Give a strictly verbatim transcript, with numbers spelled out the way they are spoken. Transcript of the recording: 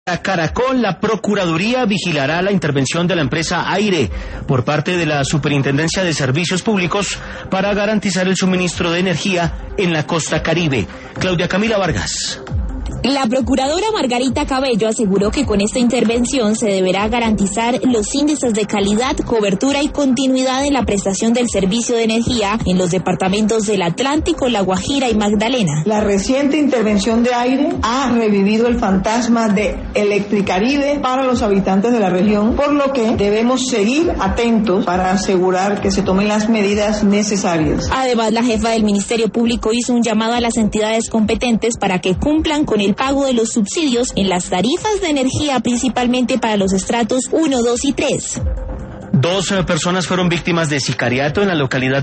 A Caracol, la Procuraduría vigilará la intervención de la empresa Aire por parte de la Superintendencia de Servicios Públicos para garantizar el suministro de energía en la costa Caribe. Claudia Camila Vargas. La procuradora Margarita Cabello aseguró que con esta intervención se deberá garantizar los índices de calidad, cobertura y continuidad en la prestación del servicio de energía en los departamentos del Atlántico, La Guajira y Magdalena. La reciente intervención de Aire ha revivido el fantasma de Electricaribe para los habitantes de la región, por lo que debemos seguir atentos para asegurar que se tomen las medidas necesarias. Además, la jefa del Ministerio Público hizo un llamado a las entidades competentes para que cumplan con el pago de los subsidios en las tarifas de energía, principalmente para los estratos uno, dos y tres. Dos personas fueron víctimas de sicariato en la localidad